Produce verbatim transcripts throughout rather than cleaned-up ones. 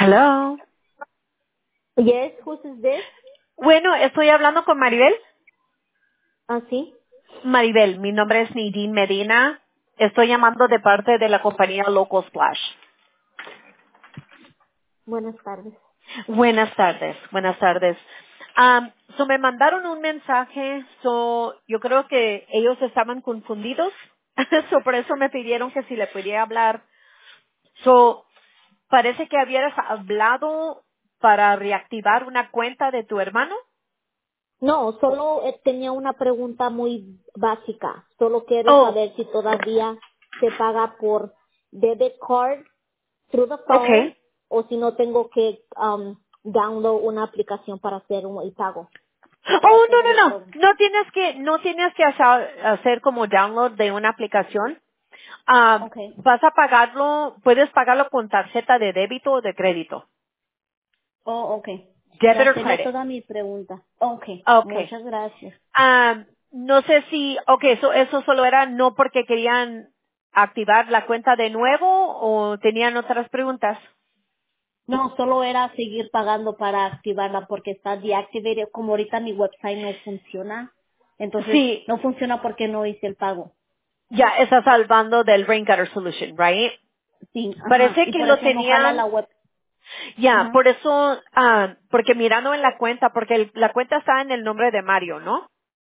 Hello. Yes, who's is this? Bueno, estoy hablando con Maribel. Ah, sí. Maribel, mi nombre es Nadine Medina. Estoy llamando de parte de la compañía Local Splash. Buenas tardes. Buenas tardes, buenas tardes. Um, so me mandaron un mensaje, so yo creo que ellos estaban confundidos, so por eso me pidieron que si le pudiera hablar. So parece que habías hablado para reactivar una cuenta de tu hermano. No, solo eh, tenía una pregunta muy básica. Solo quiero Oh, saber si todavía se paga por debit card through the phone okay. o si no tengo que um, download una aplicación para hacer un, el pago. Esa era Oh, no, toda no, la no. pregunta. No tienes que, no tienes que hacer, hacer como download de una aplicación. Ah, Okay. vas a pagarlo, puedes pagarlo con tarjeta de débito o de crédito. Oh, okay. Debit Ya or sería credit. toda mi pregunta. Okay. Okay. Muchas gracias. Ah, no sé si, okay, eso, eso solo era no porque querían activar la cuenta de nuevo o tenían otras preguntas. No, solo era seguir pagando para activarla porque está deactivated. Como ahorita mi website no funciona, entonces Sí, no funciona porque no hice el pago. ya está salvando del Rain Gutter Solution, right? Sí, ajá. Parece Y que por lo eso no jala tenían. la web. Ya, Ajá. por eso, ah, porque mirando en la cuenta, porque el- la cuenta está en el nombre de Mario, ¿no?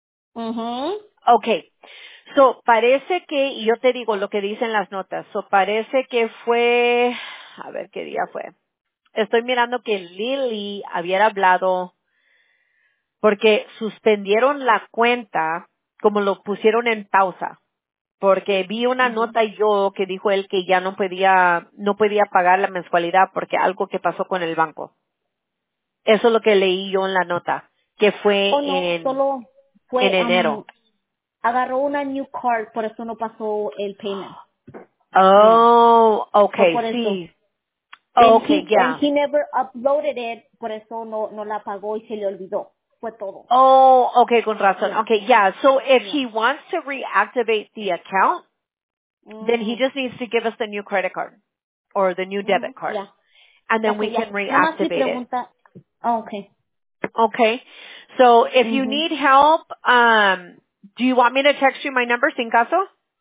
Mhm. Okay. So, parece que, y yo te digo lo que dicen las notas, so, parece que fue, a ver qué día fue. Estoy mirando que Lily había hablado porque suspendieron la cuenta como lo pusieron en pausa. Porque vi una Mhm. nota yo que dijo él que ya no podía, no podía pagar la mensualidad porque algo que pasó con el banco. Eso es lo que leí yo en la nota, que fue Oh no, en, solo en fue, um, enero. agarró una new card, por eso no pasó el payment. Yeah. Oh, So okay, por eso. sí. And Okay, he, and ya. he never uploaded it, por eso no, no la pagó y se le olvidó. Fue todo. Oh, okay, con razón. Yeah. Okay, yeah. So if Yeah. he wants to reactivate the account, then he Mm. just needs to give us the new credit card or the new Mhm. debit card, Ya. and then we Okay, can ya. Nada más mi reactivate it. pregunta. Ah, okay. Okay. So if you Mhm. need help, um, do you want me to text you my number, sin caso?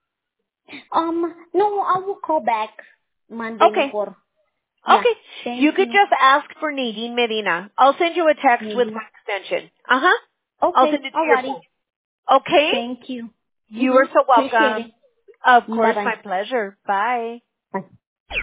Um, no, I will call back Monday Okay. mejor. Yeah. Okay. You Thank could you. just ask for Nadine Medina. I'll send you a text with Maybe. my extension. Uh huh. I'll Okay, send it to your alrighty. phone. Okay? Thank you. You are Mhm. so Appreciate welcome. it. Of Bye course, bye. my pleasure. Bye. Bye.